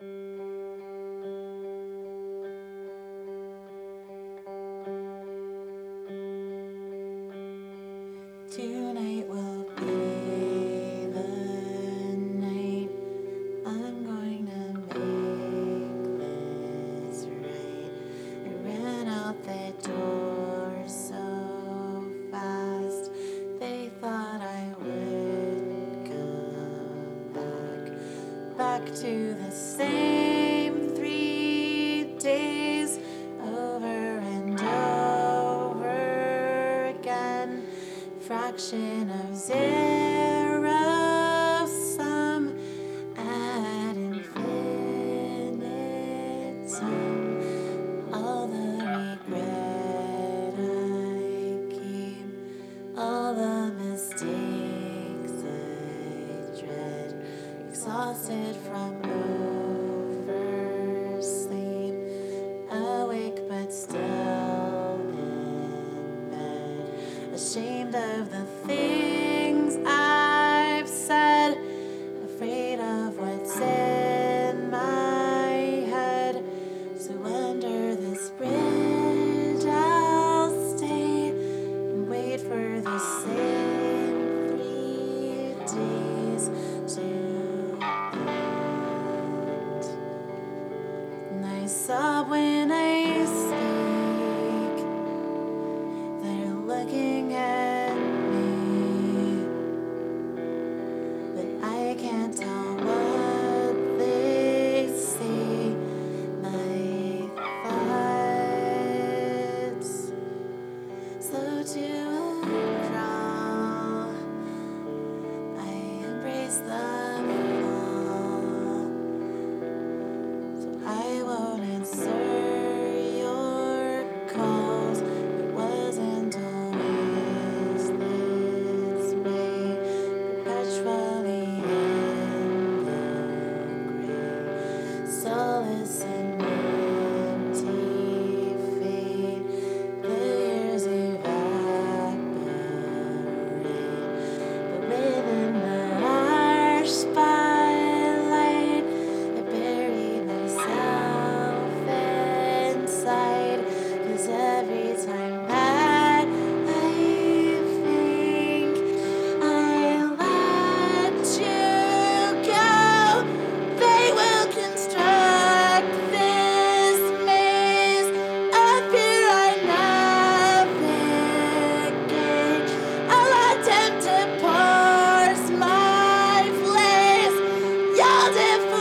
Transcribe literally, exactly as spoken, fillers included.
Tonight will be the night. I'm going to make this right. I ran out the door so fast. They thought I would come back, back to the same three days over and over again. Fraction of zero sum at infinitum. All the regret I keep, all the mistakes I dread, exhausted from oversleep, awake but still in bed, ashamed of the things I've said, afraid of what's in my head. So under this bridge I'll stay and wait for the same three days to end. And I sob when I speak, they're looking at me, but I can't tell what they see. My thoughts slow to a crawl. I embrace the fall, so I won't answer your calls. It wasn't always this way, perpetually in the gray, solace in empty fate. The years evaporate, but within the harsh spotlight, I bury myself inside. 'Cause every time that I think I let you go, they will construct this maze of fear I navigate. I'll attempt to parse my place. You'll define